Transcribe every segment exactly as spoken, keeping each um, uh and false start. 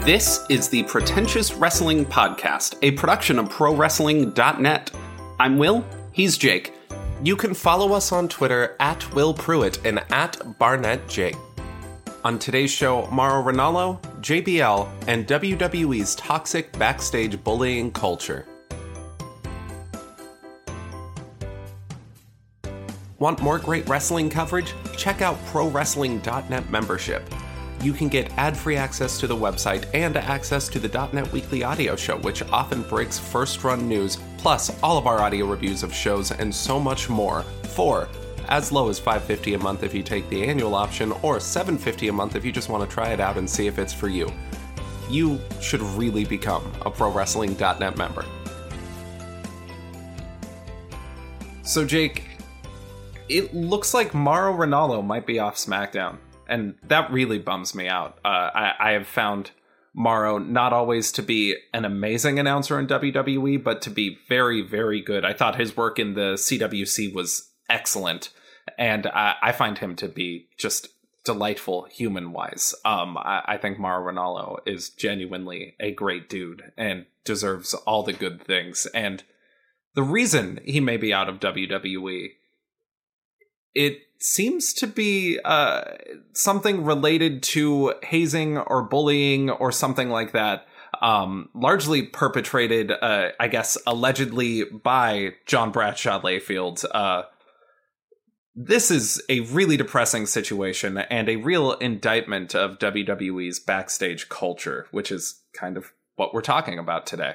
This is the Pretentious Wrestling Podcast, a production of Pro Wrestling dot net. I'm Will, he's Jake. You can follow us on Twitter at Will Pruitt and at Barnett Jake. On today's show, Mauro Ranallo, J B L, and W W E's toxic backstage bullying culture. Want more great wrestling coverage? Check out Pro Wrestling dot net membership. You can get ad-free access to the website and access to the .net Weekly Audio Show, which often breaks first-run news, plus all of our audio reviews of shows and so much more for as low as five dollars and fifty cents a month if you take the annual option, or seven dollars and fifty cents a month if you just want to try it out and see if it's for you. You should really become a Pro Wrestling dot net member. So, Jake, it looks like Mauro Ranallo might be off SmackDown. And that really bums me out. Uh, I, I have found Mauro not always to be an amazing announcer in W W E, but to be very, very good. I thought his work in the C W C was excellent. And I, I find him to be just delightful human-wise. Um, I, I think Mauro Ranallo is genuinely a great dude and deserves all the good things. And the reason he may be out of W W E, it seems to be uh, something related to hazing or bullying or something like that, um, largely perpetrated, uh, I guess, allegedly by John Bradshaw Layfield. Uh, this is a really depressing situation and a real indictment of W W E's backstage culture, which is kind of what we're talking about today.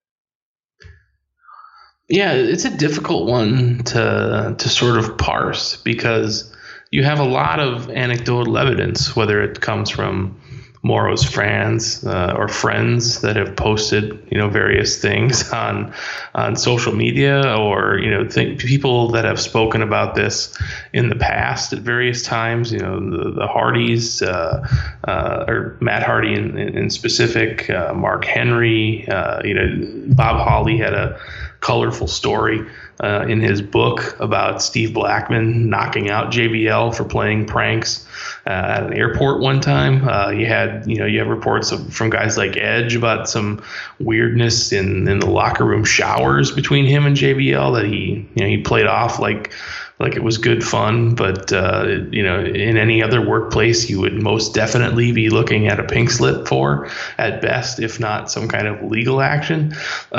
Yeah, it's a difficult one to to sort of parse because you have a lot of anecdotal evidence, whether it comes from Mauro's fans uh, or friends that have posted, you know, various things on on social media, or you know, think people that have spoken about this in the past at various times. You know, the, the Hardys, uh, uh, or Matt Hardy in, in specific, uh, Mark Henry. Uh, you know, Bob Holly had a colorful story uh, in his book about Steve Blackman knocking out J B L for playing pranks uh, at an airport one time. Uh, you had, you know, you have reports of, from guys like Edge about some weirdness in, in the locker room showers between him and J B L that he, you know, he played off like like it was good fun, but uh, you know, in any other workplace, you would most definitely be looking at a pink slip for, at best, if not some kind of legal action.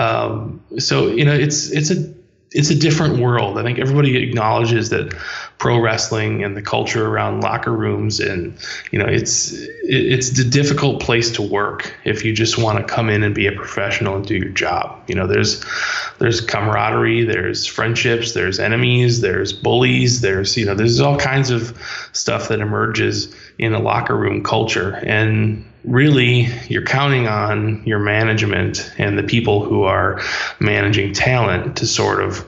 Um, so you know, it's it's a it's a different world. I think everybody acknowledges that pro wrestling and the culture around locker rooms, and you know, it's it's a difficult place to work if you just want to come in and be a professional and do your job. You know, there's there's camaraderie, there's friendships, there's enemies, there's bullies, there's you know, there's all kinds of stuff that emerges in a locker room culture, and really you're counting on your management and the people who are managing talent to sort of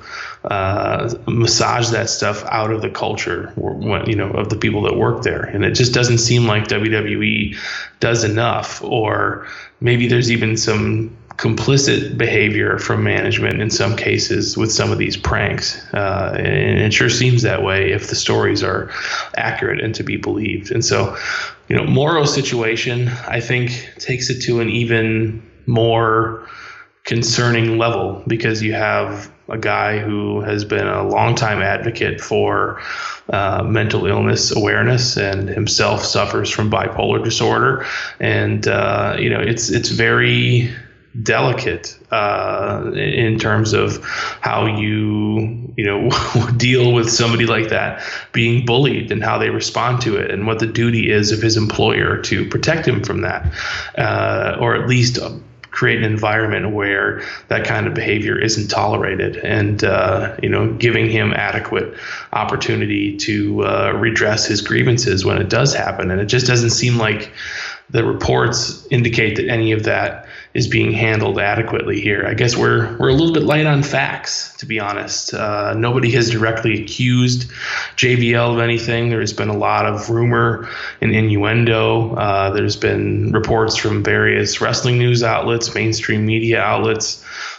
uh, massage that stuff out of the culture, you know, of the people that work there. And it just doesn't seem like W W E does enough, or maybe there's even some complicit behavior from management in some cases with some of these pranks. Uh, and it sure seems that way if the stories are accurate and to be believed. And so, you know, Mauro's situation, I think, takes it to an even more concerning level, because you have a guy who has been a longtime advocate for uh, mental illness awareness, and himself suffers from bipolar disorder. And, uh, you know, it's it's very delicate uh, in terms of how you, you know, deal with somebody like that being bullied, and how they respond to it, and what the duty is of his employer to protect him from that, uh, or at least create an environment where that kind of behavior isn't tolerated, and uh, you know, giving him adequate opportunity to uh, redress his grievances when it does happen. And it just doesn't seem like the reports indicate that any of that is being handled adequately here. I guess we're we're a little bit light on facts, to be honest. Uh, nobody has directly accused J B L of anything. There's been a lot of rumor and innuendo. Uh, there's been reports from various wrestling news outlets, mainstream media outlets,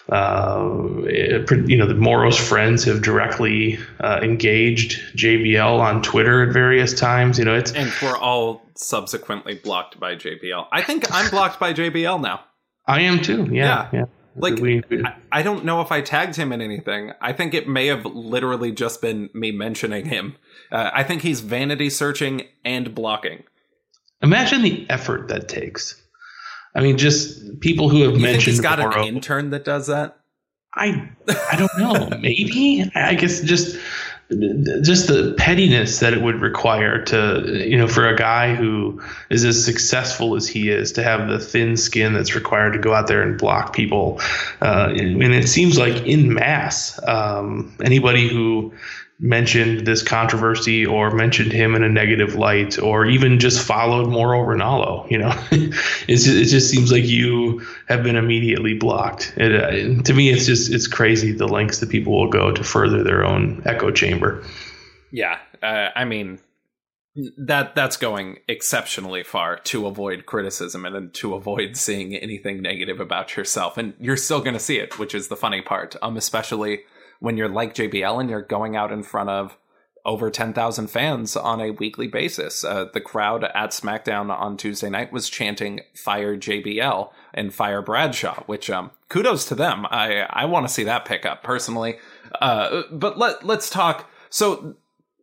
Uh, it, you know, the Moro's friends have directly uh, engaged J B L on Twitter at various times. You know, it's and we're all subsequently blocked by J B L. I think I'm blocked by J B L now. I am too. Yeah, yeah. yeah. Like, we, we, I, I don't know if I tagged him in anything. I think it may have literally just been me mentioning him. Uh, I think he's vanity searching and blocking. Imagine the effort that takes. I mean, just people who have you mentioned. Think he's got Moro, an intern that does that. I I don't know. Maybe I guess just just the pettiness that it would require to, you know, for a guy who is as successful as he is to have the thin skin that's required to go out there and block people. Uh, and it seems like in mass, um, anybody who mentioned this controversy or mentioned him in a negative light or even just followed Mauro Ranallo, you know, it's just, it just seems like you have been immediately blocked. It, uh, to me, it's just, it's crazy the lengths that people will go to further their own echo chamber. Yeah. Uh, I mean, that that's going exceptionally far to avoid criticism and to avoid seeing anything negative about yourself. And you're still going to see it, which is the funny part, um, especially when you're like J B L and you're going out in front of over ten thousand fans on a weekly basis. Uh, the crowd at SmackDown on Tuesday night was chanting "Fire J B L" and "Fire Bradshaw," which um, kudos to them. I I want to see that pick up personally. Uh, but let let's talk. So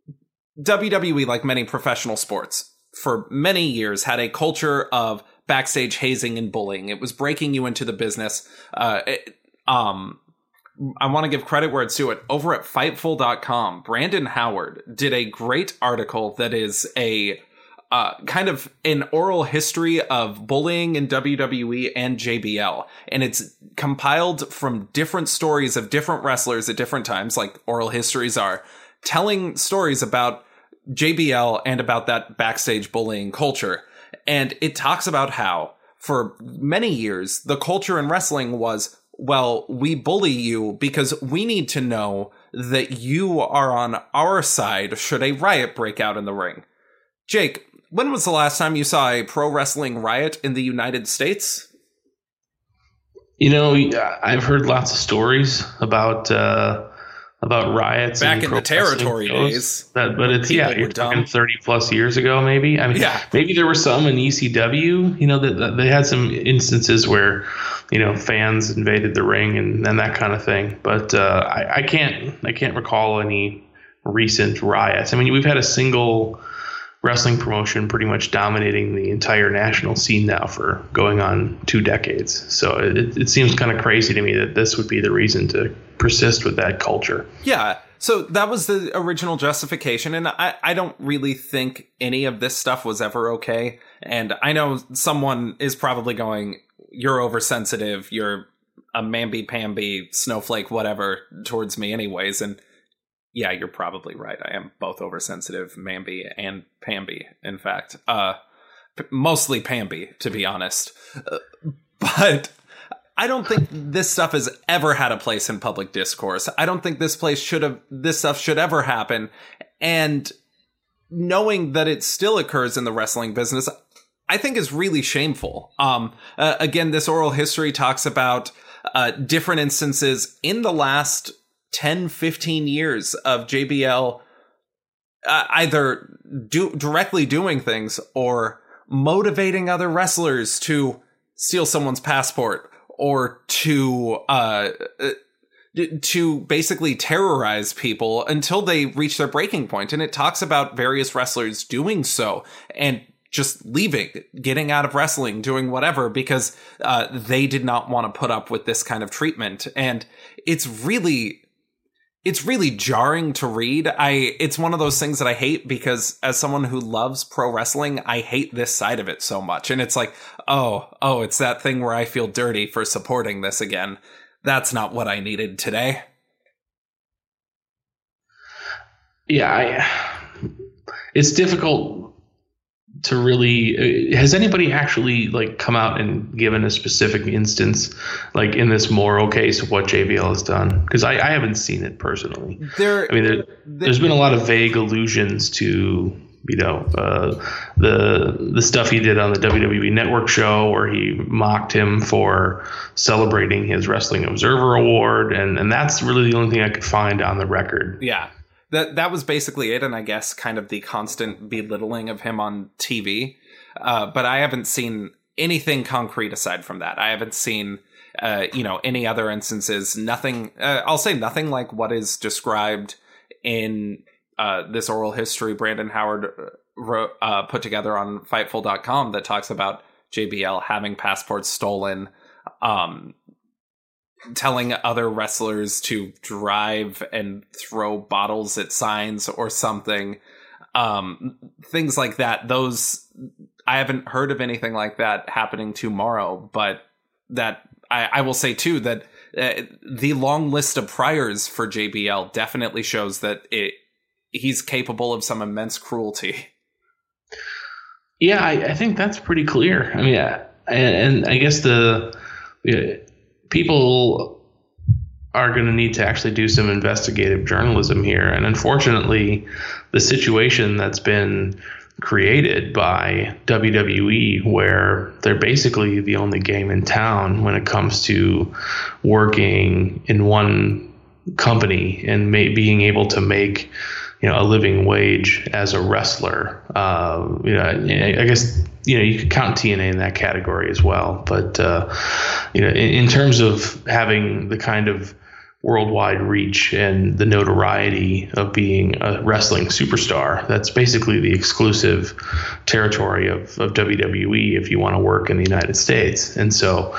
W W E, like many professional sports, for many years had a culture of backstage hazing and bullying. It was breaking you into the business. Uh, it, um. I want to give credit where it's due. It over at Fightful dot com, Brandon Howard did a great article that is a uh, kind of an oral history of bullying in W W E and J B L. And it's compiled from different stories of different wrestlers at different times, like oral histories are, telling stories about J B L and about that backstage bullying culture. And it talks about how, for many years, the culture in wrestling was, well, we bully you because we need to know that you are on our side should a riot break out in the ring. Jake, when was the last time you saw a pro wrestling riot in the United States? You know, I've heard lots of stories about uh, about riots back in the territory days. That, but it's yeah, you're talking thirty plus years ago, maybe. I mean, yeah. maybe there were some in E C W. You know, that, that they had some instances where, you know, fans invaded the ring and, and that kind of thing. But uh, I, I can't I can't recall any recent riots. I mean, we've had a single wrestling promotion pretty much dominating the entire national scene now for going on two decades. So it, it seems kind of crazy to me that this would be the reason to persist with that culture. Yeah. So that was the original justification. And I, I don't really think any of this stuff was ever okay. And I know someone is probably going, you're oversensitive, you're a mamby-pamby, snowflake, whatever, towards me anyways. And yeah, you're probably right. I am both oversensitive, mamby, and pamby, in fact. Uh, p- mostly pamby, to be honest. Uh, but I don't think this stuff has ever had a place in public discourse. I don't think this place should have, this stuff should ever happen. And knowing that it still occurs in the wrestling business, I think is really shameful. Um, uh, again, this oral history talks about uh, different instances in the last ten, fifteen years of J B L uh, either do, directly doing things or motivating other wrestlers to steal someone's passport or to uh, to basically terrorize people until they reach their breaking point. And it talks about various wrestlers doing so and just leaving, getting out of wrestling, doing whatever, because uh, they did not want to put up with this kind of treatment. And it's really... It's really jarring to read. I it's one of those things that I hate because as someone who loves pro wrestling, I hate this side of it so much. And it's like, oh, oh, it's that thing where I feel dirty for supporting this again. That's not what I needed today. Yeah, I, it's difficult to really. Has anybody actually like come out and given a specific instance, like in this Moro case, of what J B L has done? Because I, I haven't seen it personally. There, I mean, there, there's been a lot of vague allusions to You know, uh, the the stuff he did on the W W E Network show where he mocked him for celebrating his Wrestling Observer Award, and, and that's really the only thing I could find on the record. Yeah, that that was basically it, and I guess kind of the constant belittling of him on T V. Uh, but I haven't seen anything concrete aside from that. I haven't seen, uh, you know, any other instances. Nothing. Uh, I'll say nothing like what is described in uh, this oral history Brandon Howard wrote, uh, put together on Fightful dot com that talks about J B L having passports stolen, um, telling other wrestlers to drive and throw bottles at signs or something. Um, things like that. Those, I haven't heard of anything like that happening to Morrow, but that I, I will say too that uh, the long list of priors for J B L definitely shows that it, he's capable of some immense cruelty. Yeah, I, I think that's pretty clear. I mean, yeah, and, and I guess the yeah, people are going to need to actually do some investigative journalism here. And unfortunately, the situation that's been created by W W E, where they're basically the only game in town when it comes to working in one company and may, being able to make, you know, a living wage as a wrestler. Uh, you know, I guess, you know, you could count T N A in that category as well. But, uh, you know, in, in terms of having the kind of worldwide reach and the notoriety of being a wrestling superstar, that's basically the exclusive territory of, of W W E if you want to work in the United States. And so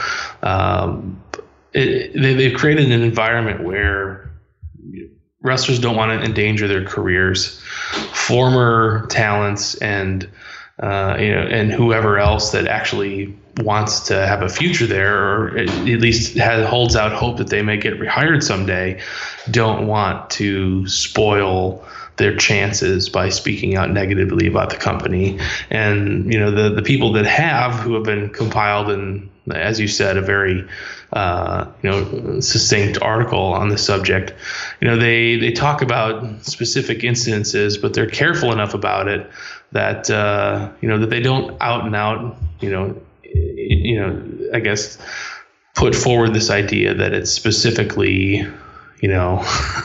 um, it, they, they've created an environment where wrestlers don't want to endanger their careers. Former talents and uh, you know, and whoever else that actually wants to have a future there, or at least has, holds out hope that they may get rehired someday, don't want to spoil their chances by speaking out negatively about the company. And, you know, the, the people that have, who have been compiled in, as you said, a very, uh, you know, succinct article on the subject, you know, they, they talk about specific instances, but they're careful enough about it that, uh, you know, that they don't out and out, you know, you know, I guess put forward this idea that it's specifically, you know,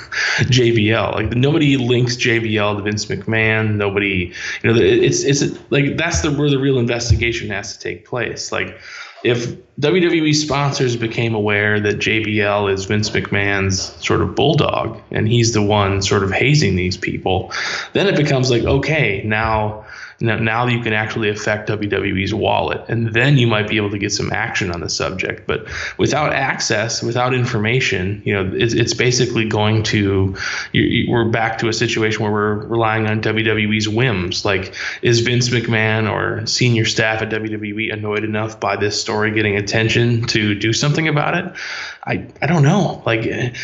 J B L. Like, nobody links J B L to Vince McMahon. Nobody, you know, it's it's like that's the where the real investigation has to take place. Like, if W W E sponsors became aware that J B L is Vince McMahon's sort of bulldog and he's the one sort of hazing these people, then it becomes like, okay, now. Now, now you can actually affect W W E's wallet, and then you might be able to get some action on the subject. But without access, without information, you know, it's, it's basically going to, you, you, we're back to a situation where we're relying on W W E's whims. Like, is Vince McMahon or senior staff at W W E annoyed enough by this story getting attention to do something about it? I, I don't know. Like, and,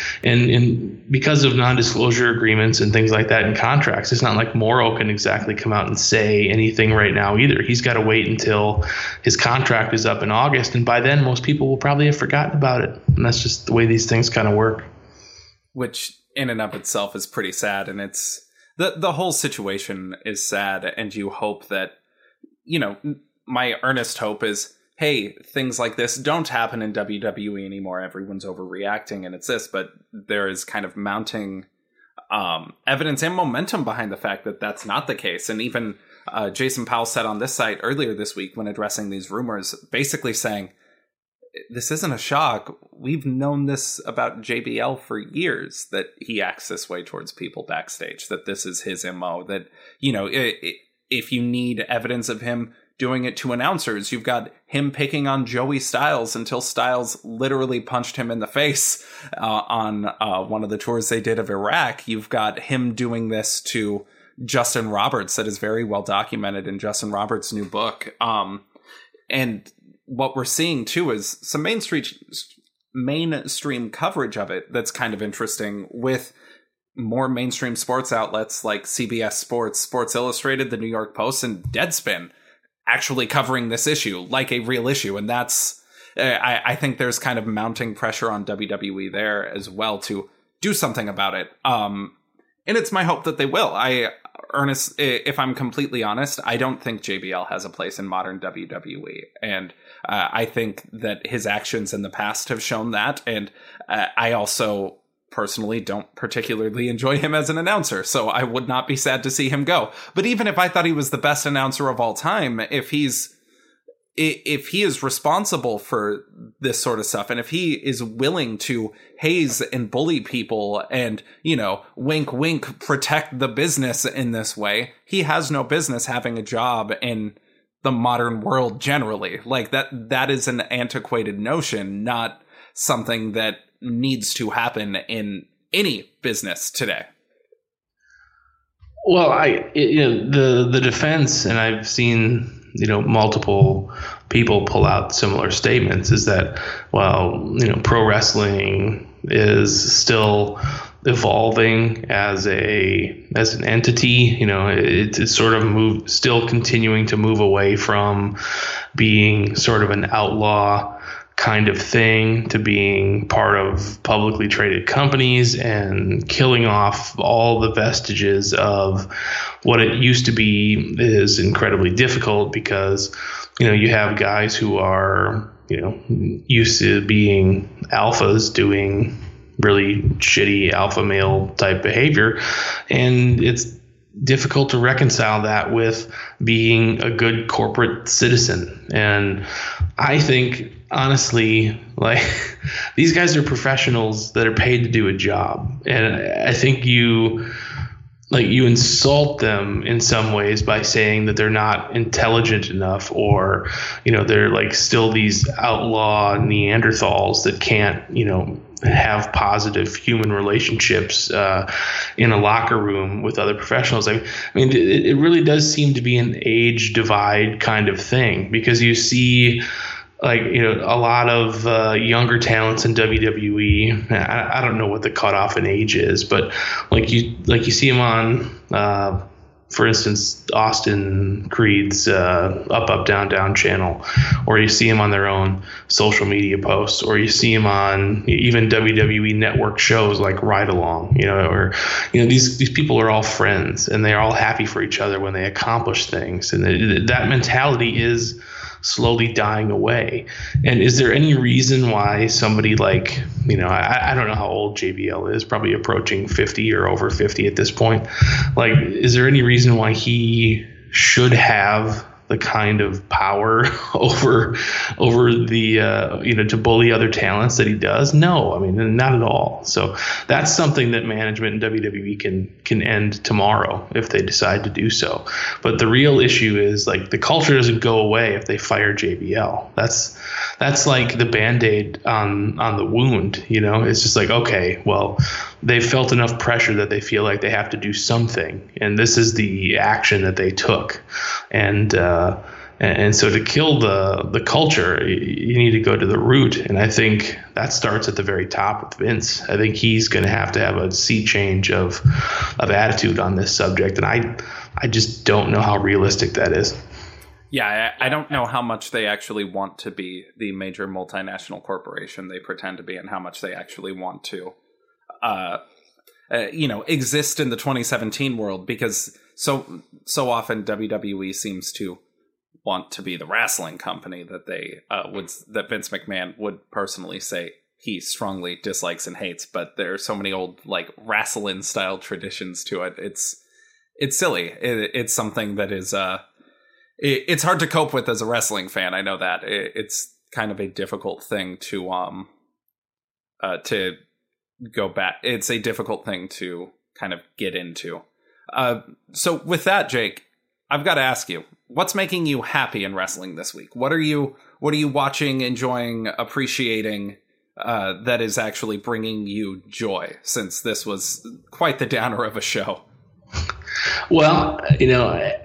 and because of non-disclosure agreements and things like that in contracts, it's not like Morrow can exactly come out and say anything right now either. He's got to wait until his contract is up in August, and by then most people will probably have forgotten about it. And that's just the way these things kind of work. Which in and of itself is pretty sad, and it's the the whole situation is sad, and you hope that, you know, my earnest hope is, hey, things like this don't happen in W W E anymore. Everyone's overreacting and it's this, but there is kind of mounting um, evidence and momentum behind the fact that that's not the case. And even uh, Jason Powell said on this site earlier this week when addressing these rumors, basically saying, this isn't a shock. We've known this about J B L for years, that he acts this way towards people backstage, that this is his M O, that, you know, it, it, if you need evidence of him doing it to announcers, you've got him picking on Joey Styles until Styles literally punched him in the face uh, on uh, one of the tours they did of Iraq. You've got him doing this to Justin Roberts, that is very well documented in Justin Roberts' new book. Um, and what we're seeing too is some mainstream mainstream coverage of it that's kind of interesting, with more mainstream sports outlets like C B S Sports, Sports Illustrated, The New York Post, and Deadspin actually covering this issue like a real issue. And that's, I, I think there's kind of mounting pressure on W W E there as well to do something about it. Um, and it's my hope that they will. I, Ernest, if I'm completely honest, I don't think J B L has a place in modern W W E. And uh, I think that his actions in the past have shown that. And uh, I also personally don't particularly enjoy him as an announcer, so I would not be sad to see him go. But even if I thought he was the best announcer of all time, if he's if he is responsible for this sort of stuff, and if he is willing to haze and bully people and, you know, wink, wink, protect the business in this way, he has no business having a job in the modern world generally. Like, that that is an antiquated notion, not something that needs to happen in any business today. Well, I you know, the the defense, and I've seen, you know, multiple people pull out similar statements, is that, well, you know, pro wrestling is still evolving as a as an entity. You know, it, it's sort of move still continuing to move away from being sort of an outlaw kind of thing to being part of publicly traded companies and killing off all the vestiges of what it used to be is incredibly difficult, because, you know, you have guys who are, you know, used to being alphas doing really shitty alpha male type behavior, and it's difficult to reconcile that with being a good corporate citizen. And I think, honestly, like, these guys are professionals that are paid to do a job, and I think you like you insult them in some ways by saying that they're not intelligent enough, or, you know, they're like still these outlaw Neanderthals that can't, you know, have positive human relationships uh, in a locker room with other professionals. I mean, it, it really does seem to be an age divide kind of thing, because you see, like, you know, a lot of uh, younger talents in W W E. I, I don't know what the cutoff in age is, but like you like you see them on, uh, for instance, Austin Creed's uh, Up Up Down Down channel, or you see them on their own social media posts, or you see them on even W W E network shows like Ride Along, you know, or, you know, these these people are all friends and they're all happy for each other when they accomplish things, and th- that mentality is slowly dying away. And is there any reason why somebody like, you know, I, I don't know how old J B L is, probably approaching fifty or over fifty at this point. Like, is there any reason why he should have the kind of power over over the uh, you know, to bully other talents that he does? No, I mean, not at all. So that's something that management in W W E can can end tomorrow if they decide to do so. But the real issue is, like, the culture doesn't go away if they fire J B L. That's that's like the Band-Aid on on the wound. You know, it's just like, okay, well, they felt enough pressure that they feel like they have to do something, and this is the action that they took. And uh, and so to kill the the culture, you need to go to the root, and I think that starts at the very top with Vince. I think he's going to have to have a sea change of of attitude on this subject, and I I just don't know how realistic that is. Yeah, I don't know how much they actually want to be the major multinational corporation they pretend to be, and how much they actually want to Uh, uh, you know, exist in the twenty seventeen world, because so so often W W E seems to want to be the wrestling company that they uh, would that Vince McMahon would personally say he strongly dislikes and hates. But there are so many old, like, wrestling style traditions to it. It's it's silly. It, it's something that is uh, it, it's hard to cope with as a wrestling fan. I know that it, it's kind of a difficult thing to um uh, to. go back. It's a difficult thing to kind of get into. Uh, so with that, Jake, I've got to ask you, what's making you happy in wrestling this week? What are you, what are you watching, enjoying, appreciating, uh, that is actually bringing you joy, since this was quite the downer of a show? Well, you know,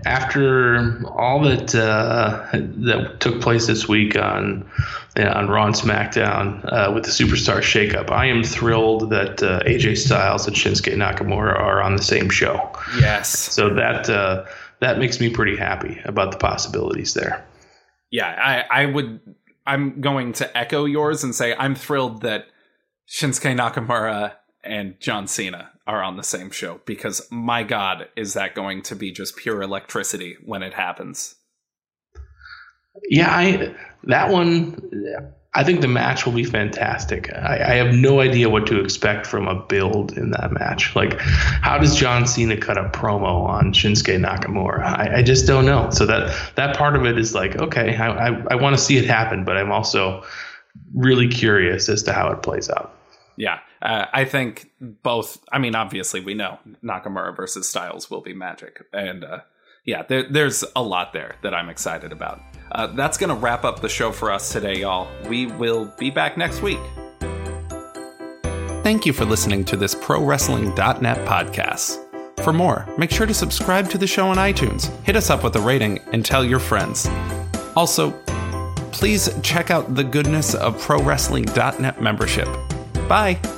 after all that uh, that took place this week on you know, on Raw and SmackDown uh, with the Superstar shakeup, I am thrilled that uh, A J Styles and Shinsuke Nakamura are on the same show. Yes. So that uh, that makes me pretty happy about the possibilities there. Yeah, I, I would. I'm going to echo yours and say I'm thrilled that Shinsuke Nakamura and John Cena are on the same show, because my God, is that going to be just pure electricity when it happens. Yeah, I that one, I think the match will be fantastic. I, I have no idea what to expect from a build in that match. Like, how does John Cena cut a promo on Shinsuke Nakamura? I, I just don't know. So that that part of it is like, okay, I, I, I want to see it happen, but I'm also really curious as to how it plays out. Yeah, uh, I think both. I mean, obviously, we know Nakamura versus Styles will be magic. And uh, yeah, there, there's a lot there that I'm excited about. Uh, that's going to wrap up the show for us today, y'all. We will be back next week. Thank you for listening to this Pro Wrestling dot net podcast. For more, make sure to subscribe to the show on iTunes, hit us up with a rating, and tell your friends. Also, please check out the goodness of Pro Wrestling dot net membership. Bye!